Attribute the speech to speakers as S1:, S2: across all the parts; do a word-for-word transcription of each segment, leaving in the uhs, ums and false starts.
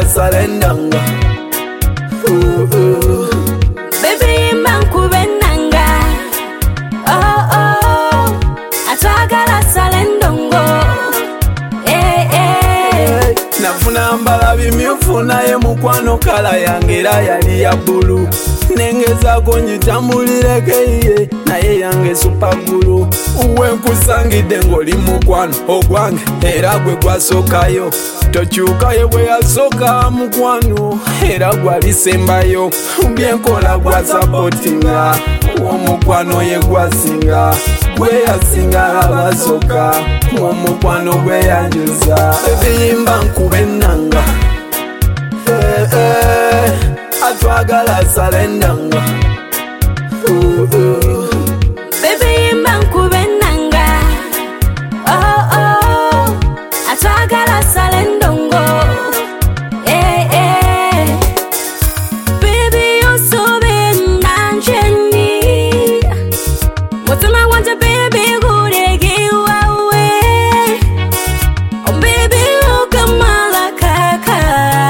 S1: salendanga. Ooh, ooh.
S2: Baby mankubenanga. Oh oh, atwagala salendongo. Eh eh.
S1: Nafuna mbala bimyufu naye mukwano kala yange era yali ya bulu. Nengezaako nyitambulireko iye naye yange supagulu. Uwe nkusangidde ng'oli mukwano ogwange era gwe gwasookayo. Tokyukayo bwe yasooka mukwano era gwalisembayo. Byenkola gwa sapotinga omukwano ye gwasinga. Gwe yasinga abasooka omukwano gwe yanjuza. Ebiyimba nkube ennanga. Eh, eh. Atwagala salendanga. Ooh, ooh.
S2: Baby mankubenanga. Oh oh, atwagala salendongo. Eh eh. Baby you're so big nanjeni. Mutima wanje baby guregiwa we. Oh baby look at my kaka.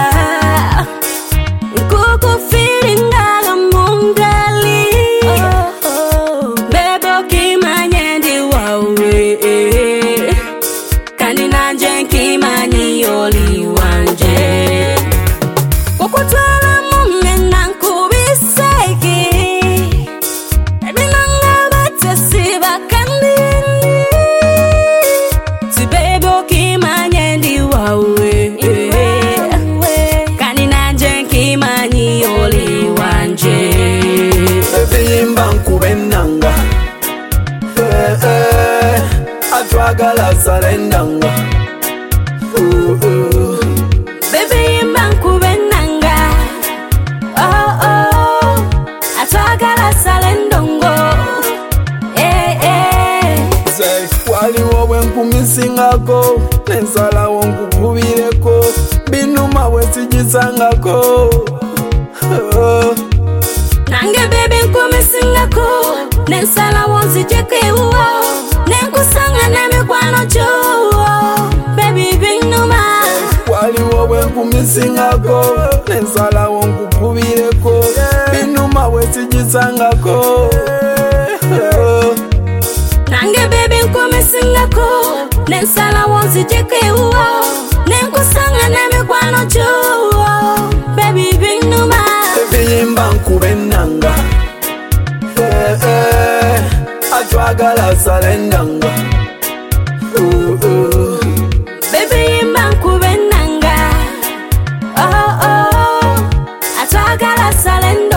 S1: Nkubennanga. Eh, eh. Atwagala salendanga. Ooh, ooh.
S2: Baby mankubenanga. Oh oh, atwagala salendongo. Eh eh.
S1: Say waliwo bwe nkumisingako nensalawo nkukubireko. Binuma bwe sigisangako. Oh.
S2: Nange baby nkumisingako nensala wonzijeko ewuwo nenkusanga n'emikwano gyo baby binuma.
S1: Waliwo bwe nkumisingako nensalawo nkukubireko. Binuma bwe sigisangako.
S2: Nange baby nkumisingako nensala wonzijeko ewuwo nenkusanga n'emikwano gyo baby binuma.
S1: Ebiyimba nkubennanga. Eh, eh. Atwagala salendanga. Ooh, ooh.
S2: Baby mankubenanga. Oh oh, atwagala salendongo.